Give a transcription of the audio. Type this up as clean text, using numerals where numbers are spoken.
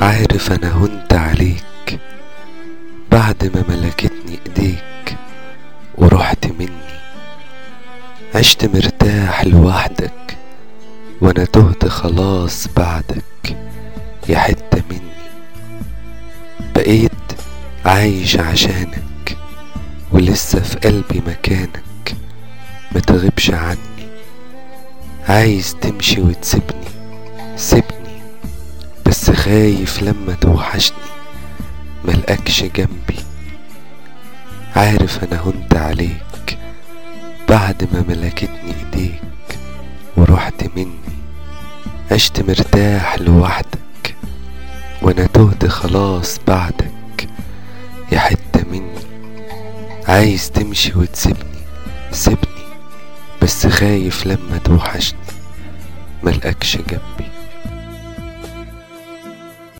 عارف انا هنت عليك بعد ما ملكتني ايديك ورحت مني. عشت مرتاح لوحدك وانا تهت خلاص بعدك يا حتة مني. بقيت عايش عشانك ولسه في قلبي مكانك متغيبش عني. عايز تمشي وتسيبني سيبني، بس خايف لما توحشني ملقكش جنبي. عارف انا هنت عليك بعد ما ملكتني ايديك ورحت مني. عشت مرتاح لوحدك وانا تهت خلاص بعدك يا حتة مني. عايز تمشي وتسيبني سيبني، بس خايف لما توحشني ملقكش جنبي.